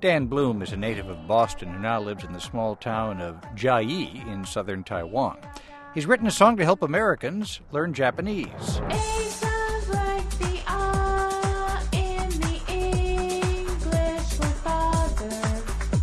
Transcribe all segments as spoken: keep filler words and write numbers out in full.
Dan Bloom is a native of Boston who now lives in the small town of Jiayi in southern Taiwan. He's written a song to help Americans learn Japanese. It sounds like the R in the English word father.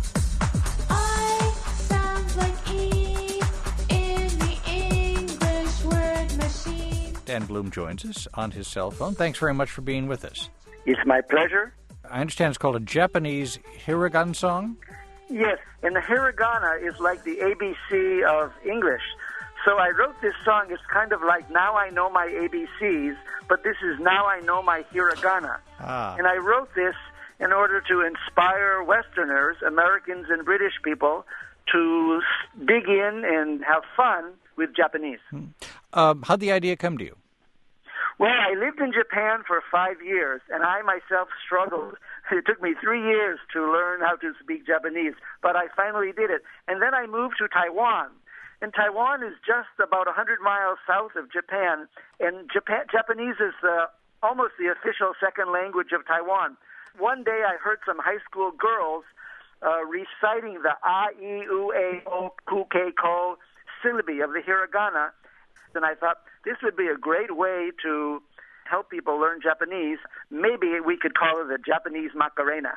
I sounds like E in the English word machine. Dan Bloom joins us on his cell phone. Thanks very much for being with us. It's my pleasure. I understand it's called a Japanese hiragana song? Yes, and the hiragana is like the A B C of English. So I wrote this song. It's kind of like Now I Know My A B Cs, but this is Now I Know My Hiragana. Ah. And I wrote this in order to inspire Westerners, Americans and British people, to dig in and have fun with Japanese. Hmm. Um, how'd the idea come to you? Well, I lived in Japan for five years, and I myself struggled. It took me three years to learn how to speak Japanese, but I finally did it. And then I moved to Taiwan. And Taiwan is just about one hundred miles south of Japan, and Japan, Japanese is uh, almost the official second language of Taiwan. One day I heard some high school girls uh, reciting the A, I, U, A, O, Ku, Ke, Ko syllabi of the hiragana, and I thought this would be a great way to help people learn Japanese. Maybe we could call it the Japanese Macarena.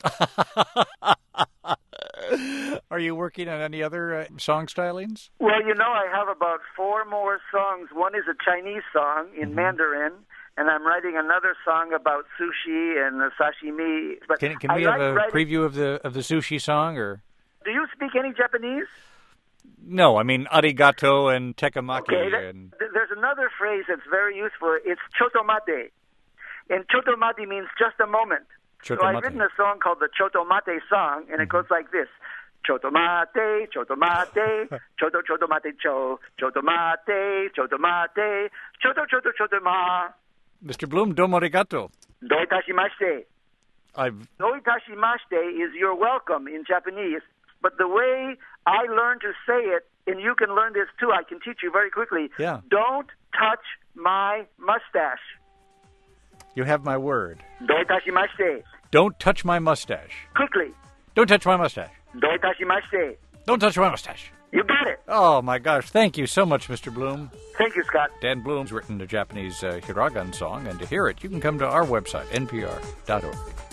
Are you working on any other uh, song stylings? Well, you know, I have about four more songs. One is a Chinese song in mm-hmm. Mandarin, and I'm writing another song about sushi and uh, sashimi. But can can we I have like a writing... preview of the of the sushi song? Or do you speak any Japanese? No, I mean arigato and tekamaki. Okay, that, and... there's another phrase that's very useful. It's chotomate, and chotomate means just a moment. So I've written a song called the Chotomate song, and it goes like this. Chotomate, chotomate, choto chotomate cho, chotomate, chotomate, choto choto chotoma. Mister Bloom, domo arigato. Do itashimashite. I've... Do itashimashite is you're welcome in Japanese, but the way I learned to say it, and you can learn this too, I can teach you very quickly. Yeah. Don't touch my mustache. You have my word. Do itashimashite. Don't touch my mustache. Quickly. Don't touch my mustache. Do itashimashite. Don't touch my mustache. You got it. Oh, my gosh. Thank you so much, Mister Bloom. Thank you, Scott. Dan Bloom's written a Japanese uh, hiragana song, and to hear it, you can come to our website, N P R dot org.